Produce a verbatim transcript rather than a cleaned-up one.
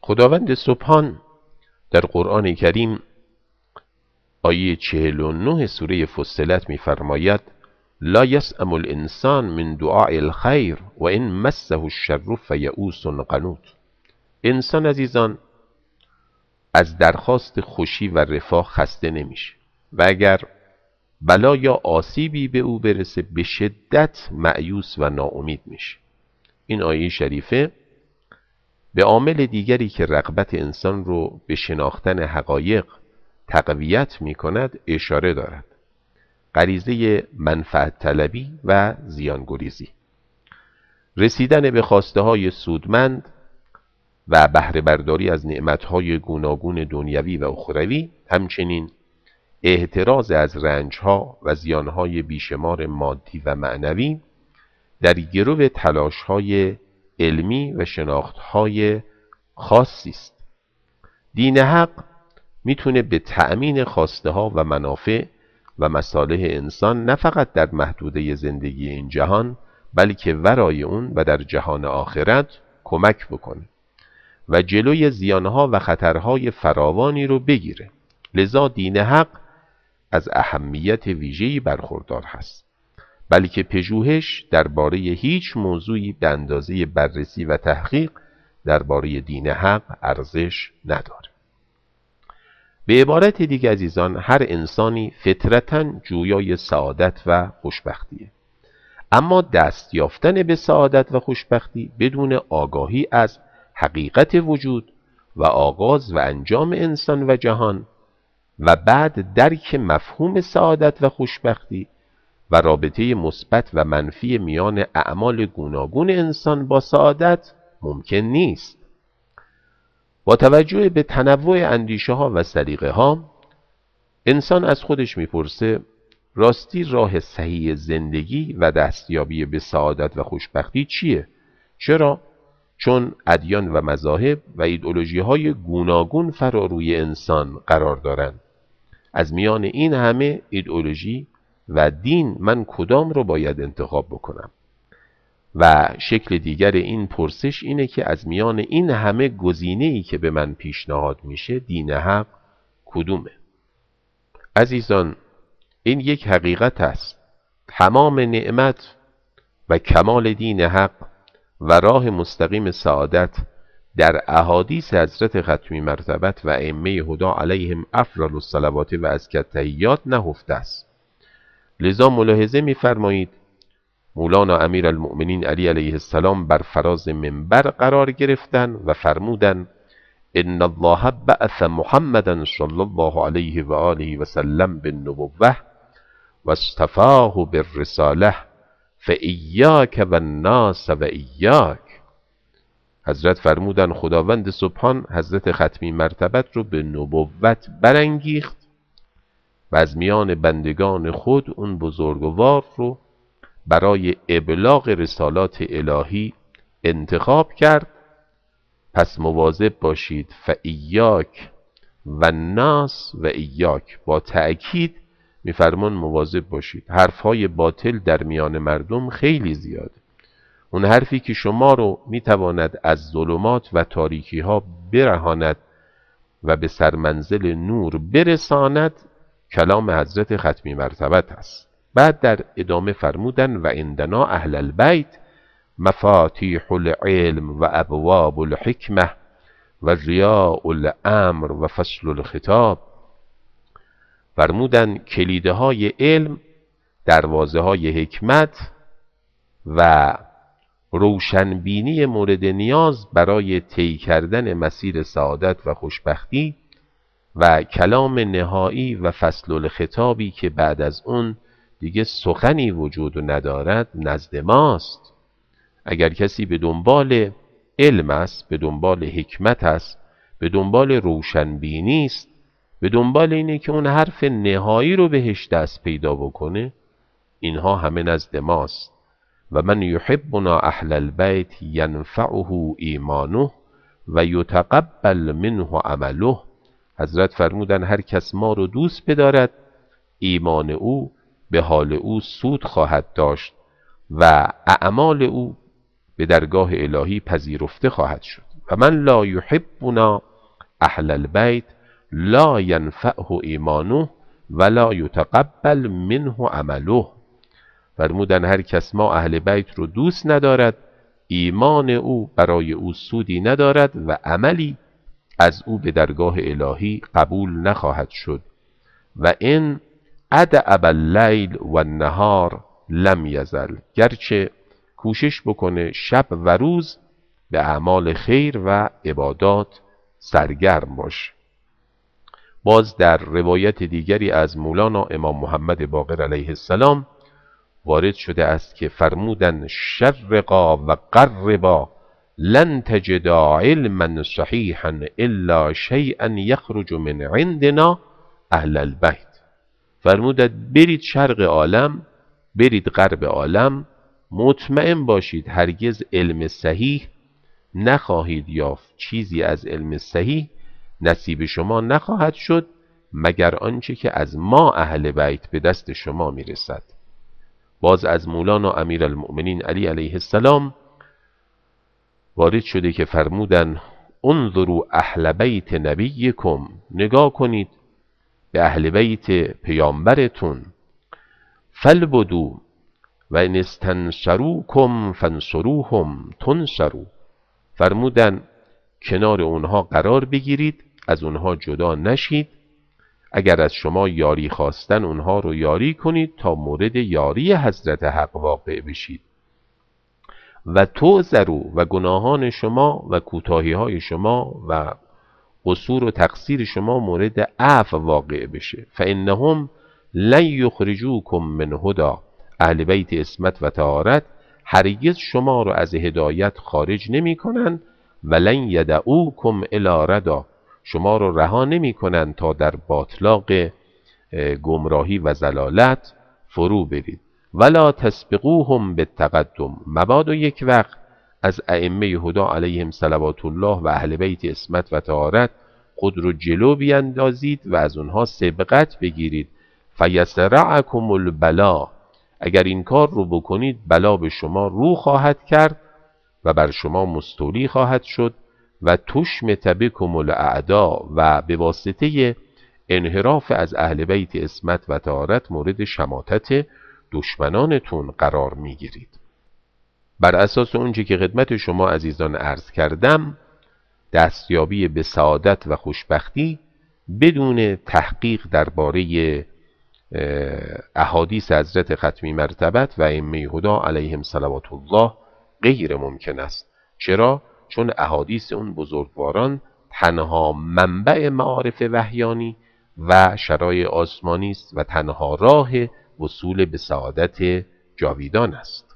خداوند سبحان در قرآن کریم آیه چهل و نه سوره فصلت می‌فرماید: لا یسأم الانسان من دعاء الخیر و ان مسه الشر فیئوس قنوط. انسان عزیزان از درخواست خوشی و رفاه خسته نمیشه و اگر بلا یا آسیبی به او برسه به شدت مأیوس و ناامید میشه. این آیه شریفه به عامل دیگری که رغبت انسان رو به شناختن حقایق تقویت میکند اشاره دارد: غریزه منفعت طلبی و زیانگریزی. رسیدن به خواسته های سودمند و بهره برداری از نعمتهای گوناگون دنیوی و اخروی، همچنین احتراز از رنجها و زیانهای بیشمار مادی و معنوی در گرو تلاشهای علمی و شناختهای خاصی است. دین حق میتونه به تأمین خواسته ها و منافع و مصالح انسان نه فقط در محدوده زندگی این جهان بلکه ورای اون و در جهان آخرت کمک بکنه و جلوی زیانها و خطرهای فراوانی رو بگیره. لذا دین حق از اهمیت ویژه‌ای برخوردار هست، بلکه پژوهش درباره هیچ موضوعی به اندازه بررسی و تحقیق درباره دین حق ارزش نداره. به عبارت دیگه عزیزان، هر انسانی فطرتاً جویای سعادت و خوشبختیه، اما دست یافتن به سعادت و خوشبختی بدون آگاهی از حقیقت وجود و آغاز و انجام انسان و جهان و بعد درک مفهوم سعادت و خوشبختی و رابطه مثبت و منفی میان اعمال گوناگون انسان با سعادت ممکن نیست. با توجه به تنوع اندیشه ها و سلیقه ها، انسان از خودش میپرسه راستی راه صحیح زندگی و دستیابی به سعادت و خوشبختی چیه؟ چرا؟ چون ادیان و مذاهب و ایدئولوژی های گوناگون فراروی انسان قرار دارند. از میان این همه ایدئولوژی و دین من کدام رو باید انتخاب بکنم؟ و شکل دیگر این پرسش اینه که از میان این همه گزینه‌ای که به من پیشنهاد میشه دین حق کدومه؟ عزیزان، این یک حقیقت است. تمام نعمت و کمال دین حق و راه مستقیم سعادت در احادیث حضرت ختمی مرتبت و ائمه هدا علیهم افضل الصلوات و ازکی التحیات نهفته است. لذا ملاحظه می‌فرمایید مولانا امیرالمؤمنین علی علیه السلام بر فراز منبر قرار گرفتن و فرمودن ان الله بعث محمدا صلی الله علیه و آله و سلم بالنبوة و اصطفاه بالرساله فایاک و الناس و ایاک. حضرت فرمودن خداوند سبحان حضرت ختمی مرتبت رو به نبوت برانگیخت و از میان بندگان خود اون بزرگوار رو برای ابلاغ رسالات الهی انتخاب کرد. پس مواظب باشید فایاک و الناس و ایاک، با تأکید میفرمان مواظب باشید. حرفهای باطل در میان مردم خیلی زیاده. اون حرفی که شما رو میتواند از ظلمات و تاریکی ها برهاند و به سرمنزل نور برساند کلام حضرت ختمی مرتبت است. بعد در ادامه فرمودن و عندنا اهل البیت مفاتیح العلم و ابواب الحکمه و ضیاء الامر و فصل الخطاب. فرمودن کلیده های علم، دروازه های حکمت و روشنبینی مورد نیاز برای طی کردن مسیر سعادت و خوشبختی و کلام نهایی و فصل الخطابی که بعد از اون دیگه سخنی وجود ندارد نزد ماست. اگر کسی به دنبال علم است، به دنبال حکمت است، به دنبال روشنبینی است، به دنبال اینه که اون حرف نهایی رو بهش دست پیدا بکنه، اینها همه نزد ماست. و من یحبنا اهل البیت ینفعه ایمانه و یتقبل منه عمله. حضرت فرمودن هر کس ما رو دوست بدارد ایمان او به حال او سود خواهد داشت و اعمال او به درگاه الهی پذیرفته خواهد شد. و من لا یحبنا اهل البیت لا ینفعه ایمانه ولا یتقبل منه عمله. فرمودن هر کس ما اهل بیت رو دوست ندارد، ایمان او برای او سودی ندارد و عملی از او به درگاه الهی قبول نخواهد شد. و این ادعب اللیل و النهار لم یزل، گرچه کوشش بکنه شب و روز به اعمال خیر و عبادات سرگرم باش. باز در روایت دیگری از مولانا امام محمد باقر علیه السلام وارد شده است که فرمودن شرقا و غربا لن تجدا علما صحیحا الا شیئا یخرج من عندنا اهل البیت. فرمودند برید شرق عالم، برید غرب عالم، مطمئن باشید هرگز علم صحیح نخواهید یافت، چیزی از علم صحیح نصیب شما نخواهد شد مگر آنچه که از ما اهل بیت به دست شما میرسد. باز از مولانا امیرالمؤمنین علی علیه السلام وارد شده که فرمودن انظروا اهل بیت نبیکم، نگاه کنید به اهل بیت پیامبرتون، فالبدو و ان استنصروکم فانصروهم تنصروا. فرمودن کنار اونها قرار بگیرید، از اونها جدا نشید، اگر از شما یاری خواستن اونها رو یاری کنید تا مورد یاری حضرت حق واقع بشید. و تعذروا و گناهان شما و کوتاهی های شما و قصور و تقصیر شما مورد عفو واقع بشه. فانهم لن یخرجوکم من هدی، اهل بیت عصمت و طهارت هرگز شما رو از هدایت خارج نمی کنن. ولن یدعوکم الی ردا، شما رو رها نمی کنن تا در باطلاق گمراهی و ضلالت فرو برید. ولا تسبقوهم بالتقدم، مبادا یک وقت از ائمه هدی علیهم صلوات الله و اهل بیت عصمت و طهارت خود رو جلو بیندازید و از اونها سبقت بگیرید. فیسرعکم البلا، اگر این کار رو بکنید بلا به شما رو خواهد کرد و بر شما مستولی خواهد شد. و تشمت بکم الاعدا، و به واسطه انحراف از اهل بیت عصمت و طهارت مورد شماتت دشمنانتون قرار میگیرید. بر اساس اونچه که خدمت شما عزیزان عرض کردم، دستیابی به سعادت و خوشبختی بدون تحقیق درباره احادیث حضرت ختمی مرتبت و ائمه هدی علیهم صلوات الله غیر ممکن است. چرا؟ چون احادیث اون بزرگواران تنها منبع معارف وحیانی و شرایع آسمانی است و تنها راه وصول به سعادت جاویدان است.